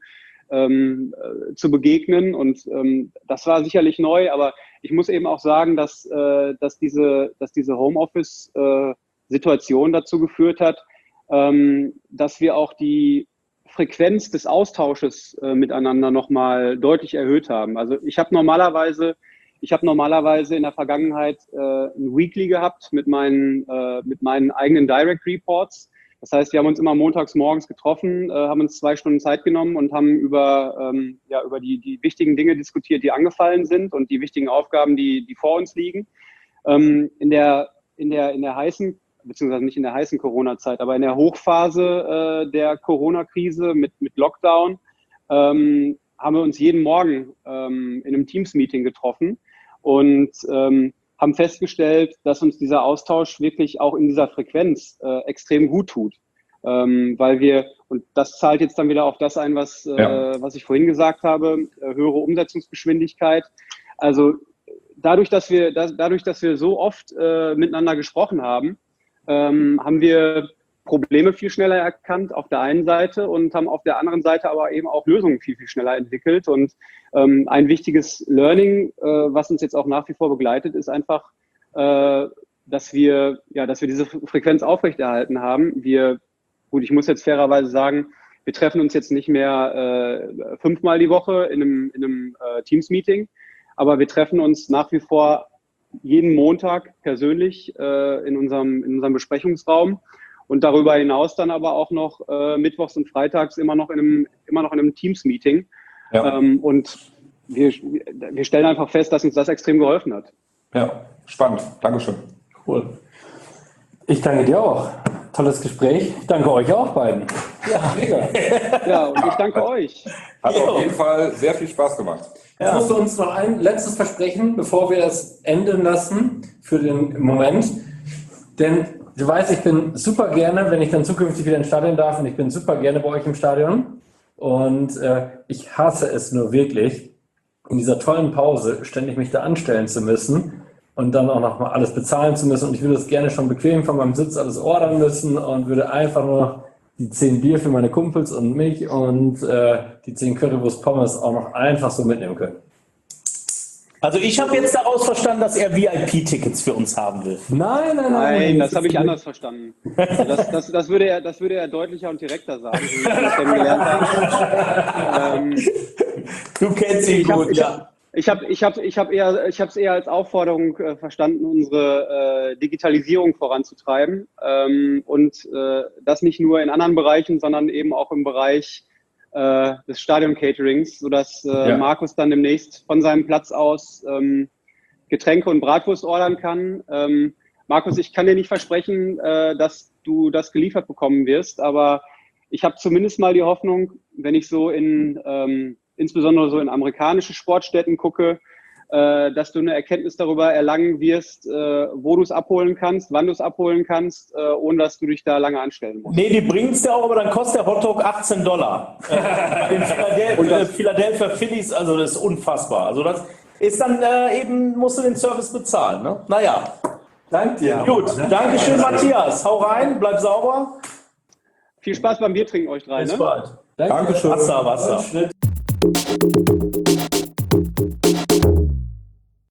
ähm, äh, zu begegnen. Und ähm, das war sicherlich neu, aber ich muss eben auch sagen, dass, äh, dass diese, dass diese Homeoffice-Situation äh, dazu geführt hat, ähm, dass wir auch die Frequenz des Austausches äh, miteinander nochmal deutlich erhöht haben. Also ich habe normalerweise, ich habe normalerweise in der Vergangenheit äh, ein Weekly gehabt mit meinen, äh, mit meinen eigenen Direct Reports. Das heißt, wir haben uns immer montags morgens getroffen, äh, haben uns zwei Stunden Zeit genommen und haben über, ähm, ja, über die, die wichtigen Dinge diskutiert, die angefallen sind und die wichtigen Aufgaben, die, die vor uns liegen. Ähm, in der, in der, in der heißen, beziehungsweise nicht in der heißen Corona-Zeit, aber in der Hochphase äh, der Corona-Krise mit, mit Lockdown ähm, haben wir uns jeden Morgen ähm, in einem Teams-Meeting getroffen und ähm, haben festgestellt, dass uns dieser Austausch wirklich auch in dieser Frequenz äh, extrem gut tut. Ähm, weil wir, und das zahlt jetzt dann wieder auf das ein, was, äh, Ja. was ich vorhin gesagt habe, äh, höhere Umsetzungsgeschwindigkeit. Also dadurch, dass wir, dass, dadurch, dass wir so oft äh, miteinander gesprochen haben, ähm, haben wir Probleme viel schneller erkannt auf der einen Seite und haben auf der anderen Seite aber eben auch Lösungen viel, viel schneller entwickelt. Und ähm, ein wichtiges Learning, äh, was uns jetzt auch nach wie vor begleitet, ist einfach, äh, dass wir, ja, dass wir diese Frequenz aufrechterhalten haben. Wir, gut, ich muss jetzt fairerweise sagen, wir treffen uns jetzt nicht mehr äh, fünfmal die Woche in einem, in einem äh, Teams-Meeting, aber wir treffen uns nach wie vor jeden Montag persönlich äh, in unserem, in unserem Besprechungsraum. Und darüber hinaus dann aber auch noch äh, mittwochs und freitags immer noch in einem, immer noch in einem Teams-Meeting. Ja. Ähm, und wir, wir stellen einfach fest, dass uns das extrem geholfen hat. Ja, spannend. Dankeschön. Cool. Ich danke dir auch. Tolles Gespräch. Ich danke euch auch beiden. Ja, mega. Ja, und ich danke euch. Hat Jo. auf jeden Fall sehr viel Spaß gemacht. Jetzt musst du uns noch ein letztes versprechen, bevor wir es enden lassen für den Moment. Denn du weißt, ich bin super gerne, wenn ich dann zukünftig wieder ins Stadion darf, und ich bin super gerne bei euch im Stadion. Und äh, ich hasse es nur wirklich, in dieser tollen Pause ständig mich da anstellen zu müssen und dann auch noch mal alles bezahlen zu müssen. Und ich würde das gerne schon bequem von meinem Sitz alles ordern müssen und würde einfach nur die zehn Bier für meine Kumpels und mich und äh, die zehn Currywurst Pommes auch noch einfach so mitnehmen können. Also ich habe jetzt daraus verstanden, dass er V I P-Tickets für uns haben will. Nein, nein, nein. Nein, das habe ich anders verstanden. Das, das, das, würde er, das würde er deutlicher und direkter sagen, wie ich das kennengelernt habe. Ähm, du kennst ihn ich hab, gut, ich ja. Hab, ich habe ich hab, ich hab eher, ich es eher als Aufforderung äh, verstanden, unsere äh, Digitalisierung voranzutreiben. Ähm, und äh, das nicht nur in anderen Bereichen, sondern eben auch im Bereich äh, des Stadion-Caterings, sodass äh, Ja. Markus dann demnächst von seinem Platz aus ähm, Getränke und Bratwurst ordern kann. Ähm, Markus, ich kann dir nicht versprechen, äh, dass du das geliefert bekommen wirst, aber ich habe zumindest mal die Hoffnung, wenn ich so in, ähm, insbesondere so in amerikanische Sportstätten gucke, äh, dass du eine Erkenntnis darüber erlangen wirst, äh, wo du es abholen kannst, wann du es abholen kannst, äh, ohne dass du dich da lange anstellen musst. Nee, die bringen es dir auch, aber dann kostet der Hotdog achtzehn Dollar. Äh, bei den Philadelphia, äh, Philadelphia Phillies, also das ist unfassbar. Also das ist dann äh, eben, musst du den Service bezahlen. Ne? Naja. Danke dir. Gut, Dankeschön, Matthias. Hau rein, bleib sauber. Viel Spaß beim Biertrinken euch drei. Bis Ne? bald. Danke. Dankeschön. Wasser, Wasser. Schnitt.